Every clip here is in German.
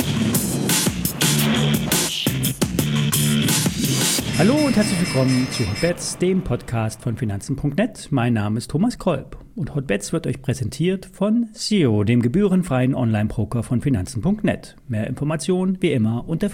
Hallo und herzlich willkommen zu Hotbets, dem Podcast von Finanzen.net. Mein Name ist Thomas Kolb und Hotbets wird euch präsentiert von SEO, dem gebührenfreien Online-Broker von Finanzen.net. Mehr Informationen wie immer unter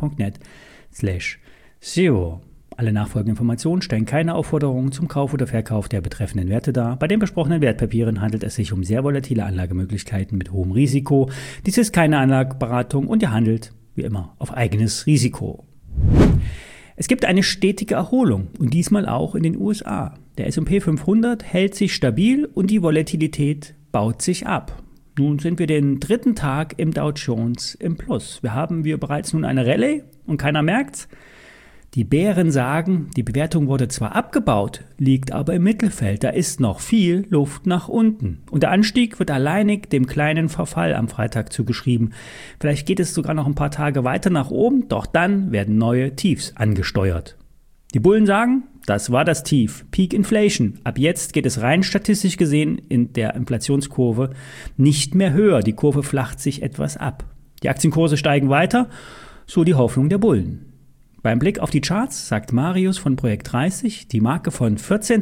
finanzen.net/SEO. Alle nachfolgenden Informationen stellen keine Aufforderung zum Kauf oder Verkauf der betreffenden Werte dar. Bei den besprochenen Wertpapieren handelt es sich um sehr volatile Anlagemöglichkeiten mit hohem Risiko. Dies ist keine Anlageberatung und ihr handelt, wie immer, auf eigenes Risiko. Es gibt eine stetige Erholung und diesmal auch in den USA. Der S&P 500 hält sich stabil und die Volatilität baut sich ab. Nun sind wir den dritten Tag im Dow Jones im Plus. Haben wir bereits nun eine Rallye und keiner merkt's? Die Bären sagen, die Bewertung wurde zwar abgebaut, liegt aber im Mittelfeld. Da ist noch viel Luft nach unten. Und der Anstieg wird alleinig dem kleinen Verfall am Freitag zugeschrieben. Vielleicht geht es sogar noch ein paar Tage weiter nach oben, doch dann werden neue Tiefs angesteuert. Die Bullen sagen, das war das Tief, Peak Inflation. Ab jetzt geht es rein statistisch gesehen in der Inflationskurve nicht mehr höher. Die Kurve flacht sich etwas ab. Die Aktienkurse steigen weiter, so die Hoffnung der Bullen. Beim Blick auf die Charts sagt Marius von Projekt 30, die Marke von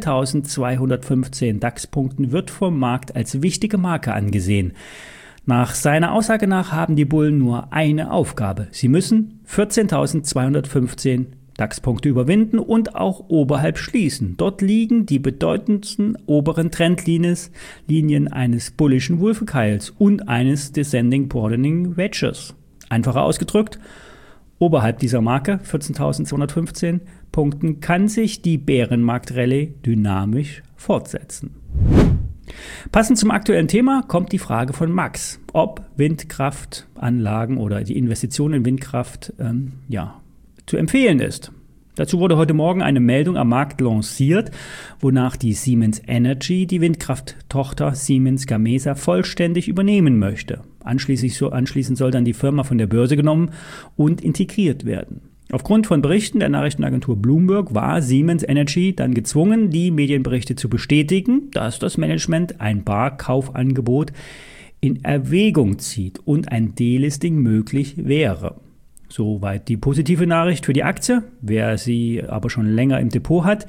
14.215 DAX-Punkten wird vom Markt als wichtige Marke angesehen. Nach seiner Aussage nach haben die Bullen nur eine Aufgabe. Sie müssen 14.215 DAX-Punkte überwinden und auch oberhalb schließen. Dort liegen die bedeutendsten oberen Trendlinien eines bullischen Wolfenkeils und eines Descending Broadening Wedges. Einfacher ausgedrückt, oberhalb dieser Marke, 14.215 Punkten, kann sich die Bärenmarkt-Rallye dynamisch fortsetzen. Passend zum aktuellen Thema kommt die Frage von Max, ob Windkraftanlagen oder die Investition in Windkraft zu empfehlen ist. Dazu wurde heute Morgen eine Meldung am Markt lanciert, wonach die Siemens Energy die Windkrafttochter Siemens Gamesa vollständig übernehmen möchte. Anschließend soll dann die Firma von der Börse genommen und integriert werden. Aufgrund von Berichten der Nachrichtenagentur Bloomberg war Siemens Energy dann gezwungen, die Medienberichte zu bestätigen, dass das Management ein Barkaufangebot in Erwägung zieht und ein Delisting möglich wäre. Soweit die positive Nachricht für die Aktie. Wer sie aber schon länger im Depot hat,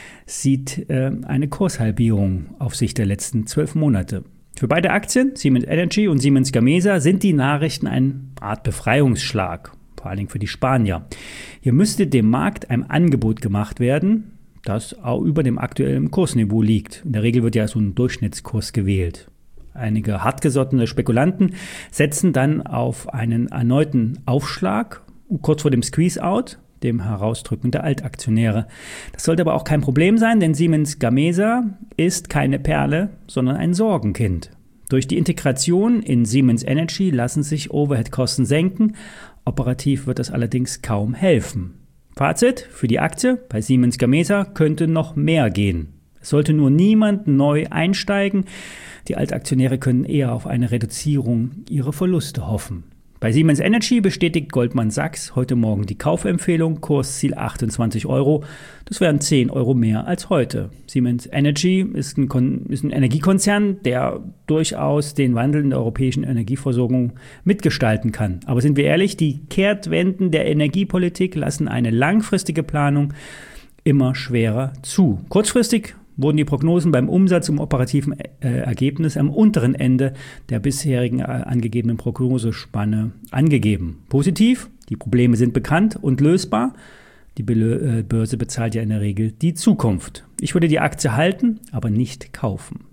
sieht eine Kurshalbierung auf Sicht der letzten 12 Monate. Für beide Aktien, Siemens Energy und Siemens Gamesa, sind die Nachrichten eine Art Befreiungsschlag, vor allen Dingen für die Spanier. Hier müsste dem Markt ein Angebot gemacht werden, das auch über dem aktuellen Kursniveau liegt. In der Regel wird ja so ein Durchschnittskurs gewählt. Einige hartgesottene Spekulanten setzen dann auf einen erneuten Aufschlag, kurz vor dem Squeeze-Out, dem Herausdrücken der Altaktionäre. Das sollte aber auch kein Problem sein, denn Siemens Gamesa ist keine Perle, sondern ein Sorgenkind. Durch die Integration in Siemens Energy lassen sich Overhead-Kosten senken. Operativ wird das allerdings kaum helfen. Fazit für die Aktie: Bei Siemens Gamesa könnte noch mehr gehen. Es sollte nur niemand neu einsteigen. Die Altaktionäre können eher auf eine Reduzierung ihrer Verluste hoffen. Bei Siemens Energy bestätigt Goldman Sachs heute Morgen die Kaufempfehlung, Kursziel 28 €. Das wären 10 € mehr als heute. Siemens Energy ist ein Energiekonzern, der durchaus den Wandel in der europäischen Energieversorgung mitgestalten kann. Aber sind wir ehrlich, die Kehrtwenden der Energiepolitik lassen eine langfristige Planung immer schwerer zu. Kurzfristig wurden die Prognosen beim Umsatz und operativen Ergebnis am unteren Ende der bisherigen angegebenen Prognosespanne angegeben. Positiv, die Probleme sind bekannt und lösbar. Die Börse bezahlt ja in der Regel die Zukunft. Ich würde die Aktie halten, aber nicht kaufen.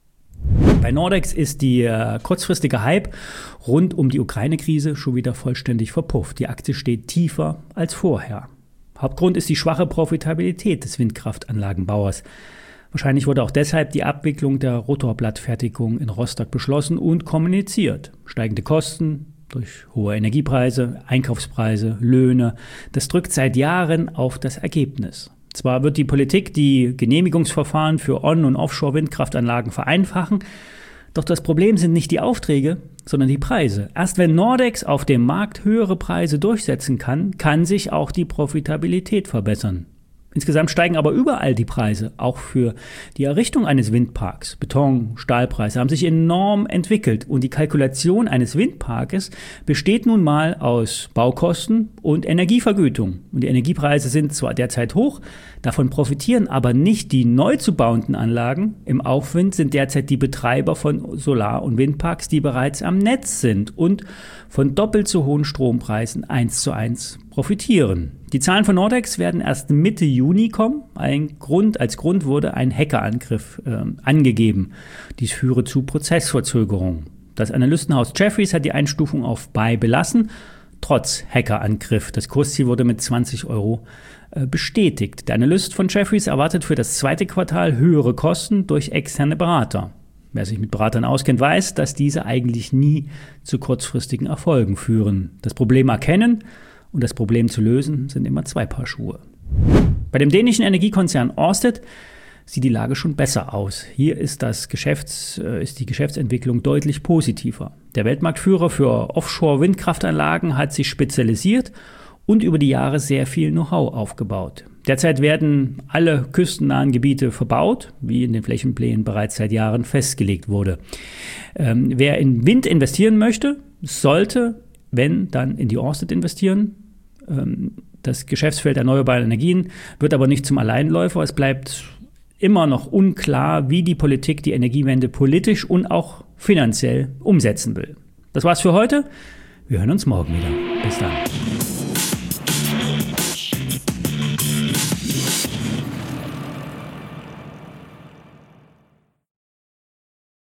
Bei Nordex ist der kurzfristige Hype rund um die Ukraine-Krise schon wieder vollständig verpufft. Die Aktie steht tiefer als vorher. Hauptgrund ist die schwache Profitabilität des Windkraftanlagenbauers. Wahrscheinlich wurde auch deshalb die Abwicklung der Rotorblattfertigung in Rostock beschlossen und kommuniziert. Steigende Kosten durch hohe Energiepreise, Einkaufspreise, Löhne, das drückt seit Jahren auf das Ergebnis. Zwar wird die Politik die Genehmigungsverfahren für On- und Offshore-Windkraftanlagen vereinfachen, doch das Problem sind nicht die Aufträge, sondern die Preise. Erst wenn Nordex auf dem Markt höhere Preise durchsetzen kann, kann sich auch die Profitabilität verbessern. Insgesamt steigen aber überall die Preise, auch für die Errichtung eines Windparks. Beton, Stahlpreise haben sich enorm entwickelt und die Kalkulation eines Windparkes besteht nun mal aus Baukosten und Energievergütung. Und die Energiepreise sind zwar derzeit hoch, davon profitieren aber nicht die neu zu bauenden Anlagen. Im Aufwind sind derzeit die Betreiber von Solar- und Windparks, die bereits am Netz sind und von doppelt so hohen Strompreisen 1:1 profitieren. Die Zahlen von Nordex werden erst Mitte Juni kommen. Als Grund wurde ein Hackerangriff angegeben. Dies führe zu Prozessverzögerungen. Das Analystenhaus Jefferies hat die Einstufung auf Buy belassen, trotz Hackerangriff. Das Kursziel wurde mit 20 € bestätigt. Der Analyst von Jefferies erwartet für das zweite Quartal höhere Kosten durch externe Berater. Wer sich mit Beratern auskennt, weiß, dass diese eigentlich nie zu kurzfristigen Erfolgen führen. Das Problem erkennen und das Problem zu lösen sind immer 2 Paar Schuhe. Bei dem dänischen Energiekonzern Ørsted sieht die Lage schon besser aus. Hier ist die Geschäftsentwicklung deutlich positiver. Der Weltmarktführer für Offshore-Windkraftanlagen hat sich spezialisiert und über die Jahre sehr viel Know-how aufgebaut. Derzeit werden alle küstennahen Gebiete verbaut, wie in den Flächenplänen bereits seit Jahren festgelegt wurde. Wer in Wind investieren möchte, sollte, wenn, dann in die Ørsted investieren. Das Geschäftsfeld erneuerbare Energien wird aber nicht zum Alleinläufer. Es bleibt immer noch unklar, wie die Politik die Energiewende politisch und auch finanziell umsetzen will. Das war's für heute. Wir hören uns morgen wieder. Bis dann.